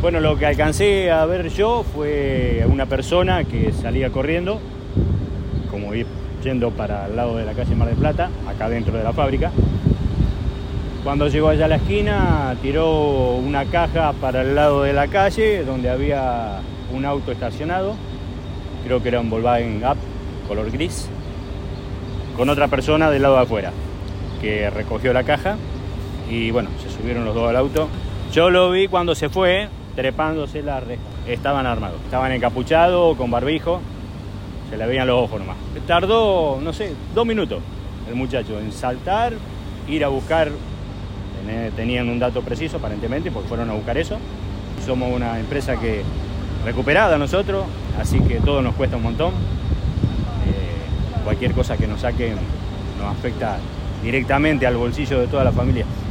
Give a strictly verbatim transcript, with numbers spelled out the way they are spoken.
Bueno, lo que alcancé a ver yo fue una persona que salía corriendo, como ir yendo para el lado de la calle Mar del Plata, acá dentro de la fábrica. Cuando llegó allá a la esquina, tiró una caja para el lado de la calle, donde había un auto estacionado. Creo que era un Volkswagen Up, color gris, con otra persona del lado de afuera, que recogió la caja y bueno, se subieron los dos al auto. Yo lo vi cuando se fue, trepándose la reja. Estaban armados, estaban encapuchados, con barbijo, se le veían los ojos nomás. Tardó, no sé, dos minutos el muchacho en saltar, ir a buscar. Tenían un dato preciso aparentemente porque fueron a buscar eso. Somos una empresa que recuperada nosotros, así que todo nos cuesta un montón. Eh, cualquier cosa que nos saquen nos afecta directamente al bolsillo de toda la familia.